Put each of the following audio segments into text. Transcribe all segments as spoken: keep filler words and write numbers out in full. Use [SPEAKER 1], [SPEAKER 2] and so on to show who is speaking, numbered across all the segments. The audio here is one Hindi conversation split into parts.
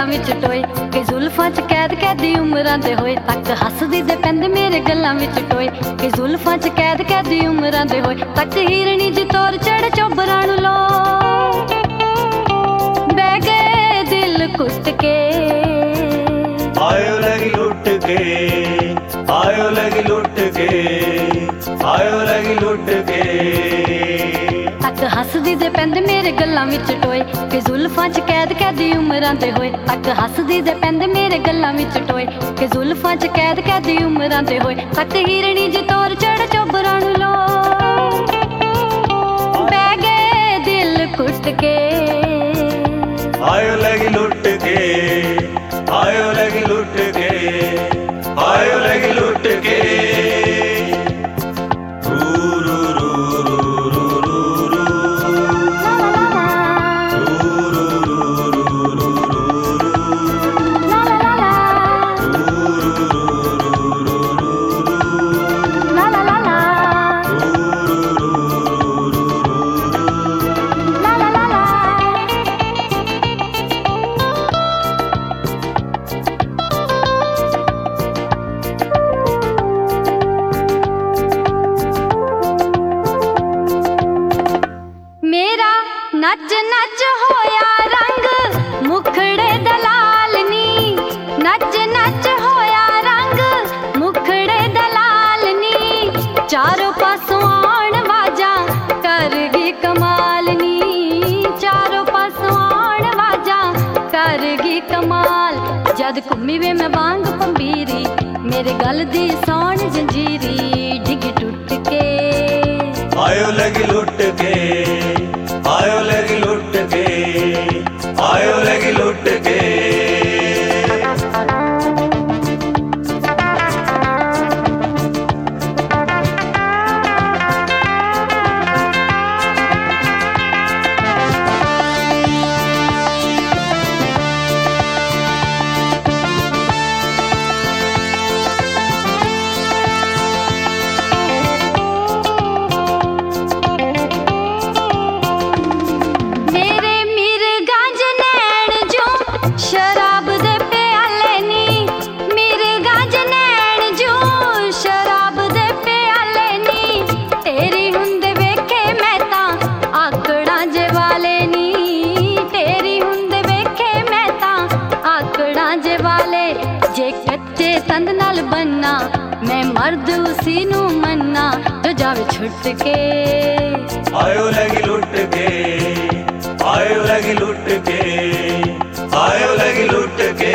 [SPEAKER 1] विच टोए कि जुल्फां च कैद कैदी उमरां दे होए तक हसदी दे पैंदे मेरे गल्लां विच टोए कि जुल्फां च कैद कैदी उमरां दे होए तक हिरणी जी तोर चढ़ चोबरां नूं लो बह गए दिल कुट के
[SPEAKER 2] आयो लगी लुट के आयो लगी लुट के आयो लगी लुट के
[SPEAKER 1] तक हसदी दे पैंदे मेरे गल्लां विच टोए कि जुल्फां च कैद कैदी उमरां दे होए तक हसदी दे पैंदे मेरे गल्लां विच टोए कि जुल्फां च कैद कैदी उमरां दे होए तक हिरणी जी तोर चढ़ चोबरां नूं लो बह गए दिल कुट के
[SPEAKER 2] आयो लगी लुट के आयो लगी लुट के आयो लगी लुट के
[SPEAKER 1] नच नच होया रंग मुखड़े दलाल नी नच नच होया रंग मुखड़े दलाल नी चारों पासों आण वाजा करगी कमाल नी चारों पासों आण वाजा करगी कमाल जद घूमी वे मैं वांग पंबीरी मेरे गल दी सौण जंजीरी डिग टुट के
[SPEAKER 2] आयो लगी लुट के आयो लगी लुट के आयो लगी लुट के तंद नाल बनना मैं मर्द उसी नू मन्ना जो जावे छुट के आयो लगी लुट के आयो लगी लुट के आयो लगी लुट के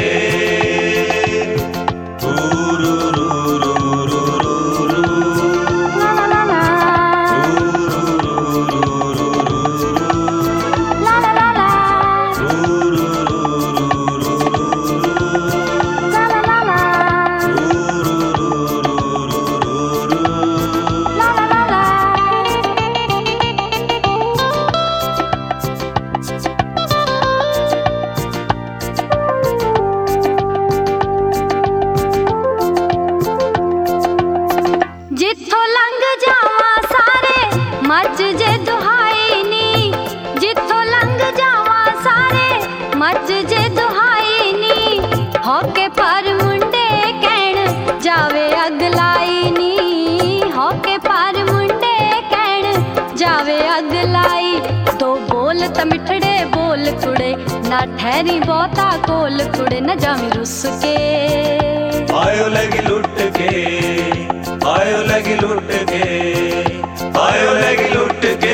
[SPEAKER 1] मच जे दुहाई नी जिथों लंघ जावा सारे मच जे दुहाई नी होके पर मुंडे कहण जावे अगलाई नी होके पर मुंडे कहण जावे अगलाई दो बोल त मिठड़े बोल कुड़े ना ठहरी बहुता कोल कुड़े न जावी रुस के
[SPEAKER 2] आयो लगी लुट के आयो लगी लुट के आयो लगी लुट के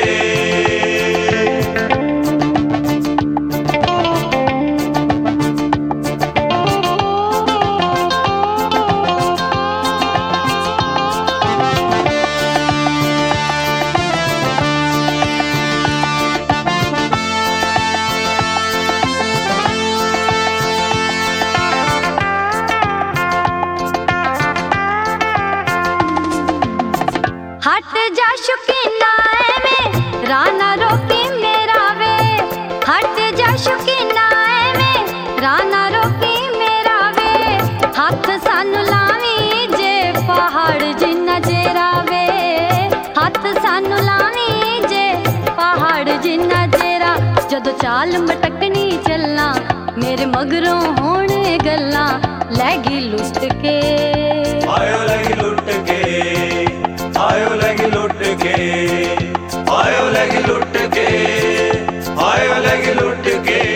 [SPEAKER 1] हट जा शुकीना में राना रोकी मेरा वे हट जा शुकीना में राना रोकी मेरा वे हाथ सानू लावी जे पहाड़ जिन्ना जेरा वे हाथ सानू लावी जे पहाड़ जिन्ना जेरा जदों चाल मटकनी चलना
[SPEAKER 2] मेरे मगरों होने गल्ला लैगी लुट के
[SPEAKER 3] आयो लगी लुट के आयो लगी लुट के आयो लगी लुट के आयो लगी लुट के